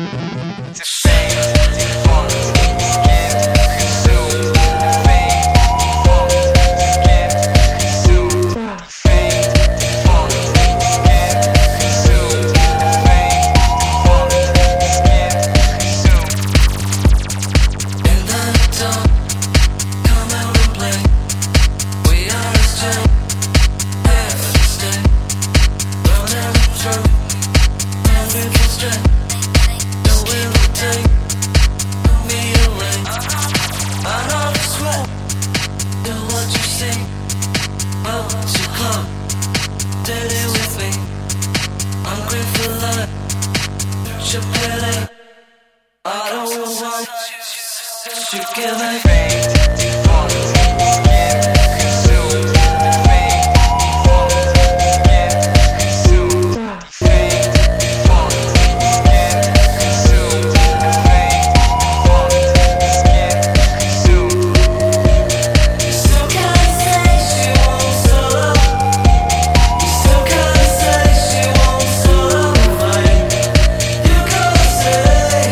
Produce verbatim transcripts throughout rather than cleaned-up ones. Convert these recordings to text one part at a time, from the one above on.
To fame, defunct, get consumed. Fame, defunct, get consumed. Fame, defunct, get consumed. Fame, defunct, get consumed. In the dark, come out and play. We are a still, here to stay. Run out of truth, and we can stray. No will take me away. I know this way. Do what you say. Well, you come, daily with me. I'm grateful life, your pity. I don't want you to give me. Fame, defunct, get consumed. Fame, defunct, get consumed. Fame, defunct, get consumed. Fame, defunct, get consumed. You still can't say she won't solo. You still can't say she won't solo fight. You gotta say,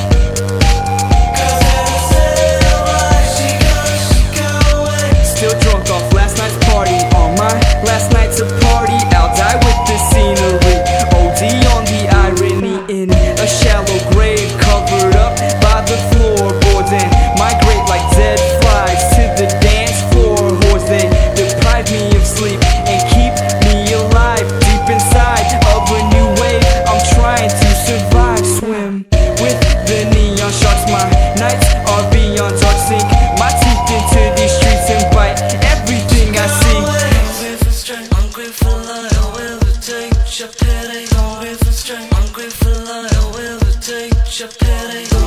'cause they say why she goes, she go away. Still drunk off last night's party. On my last night's a party. I'll die with the scenery. O D on the irony. In a shallow grave covered up by the floorboards, and migrate like dead flies to the dance floor. Whores, they deprive me of sleep and keep me alive. Deep inside of a new wave, I'm trying to survive. Swim with the neon sharks. My nights are beyond dark. Sink my teeth into these streets and bite everything I see. Hungry for strength, hungry for life. I will take your pity. Hungry for strength, hungry for life. I will take your pity.